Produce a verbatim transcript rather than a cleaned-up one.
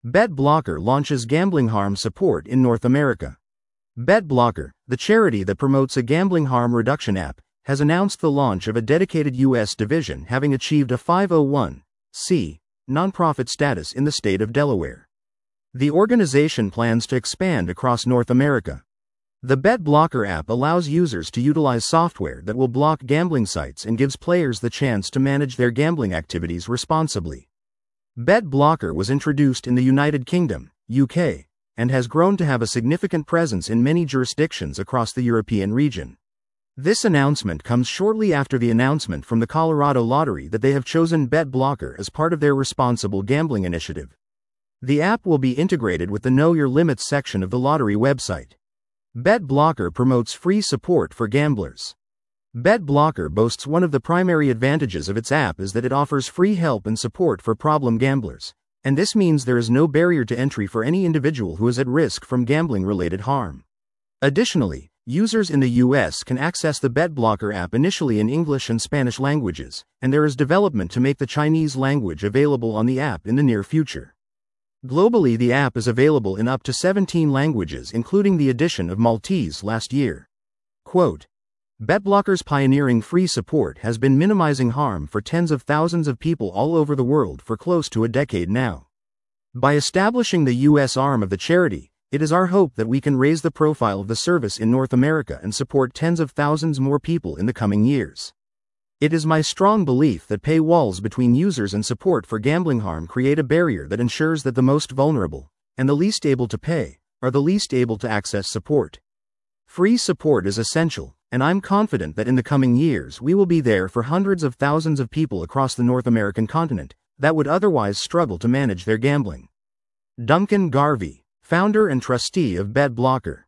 BetBlocker launches gambling harm support in North America. BetBlocker, the charity that promotes a gambling harm reduction app, has announced the launch of a dedicated U S division, having achieved a five oh one c nonprofit status in the state of Delaware. The organization plans to expand across North America. The BetBlocker app allows users to utilize software that will block gambling sites and gives players the chance to manage their gambling activities responsibly. BetBlocker was introduced in the United Kingdom, U K, and has grown to have a significant presence in many jurisdictions across the European region. This announcement comes shortly after the announcement from the Colorado Lottery that they have chosen BetBlocker as part of their responsible gambling initiative. The app will be integrated with the Know Your Limits section of the lottery website. BetBlocker promotes free support for gamblers. BetBlocker boasts one of the primary advantages of its app is that it offers free help and support for problem gamblers, and this means there is no barrier to entry for any individual who is at risk from gambling-related harm. Additionally, users in the U S can access the BetBlocker app initially in English and Spanish languages, and there is development to make the Chinese language available on the app in the near future. Globally, the app is available in up to seventeen languages, including the addition of Maltese last year. Quote, BetBlocker's pioneering free support has been minimizing harm for tens of thousands of people all over the world for close to a decade now. By establishing the U S arm of the charity, it is our hope that we can raise the profile of the service in North America and support tens of thousands more people in the coming years. It is my strong belief that paywalls between users and support for gambling harm create a barrier that ensures that the most vulnerable, and the least able to pay, are the least able to access support. Free support is essential, and I'm confident that in the coming years we will be there for hundreds of thousands of people across the North American continent that would otherwise struggle to manage their gambling. Duncan Garvey, founder and trustee of BetBlocker.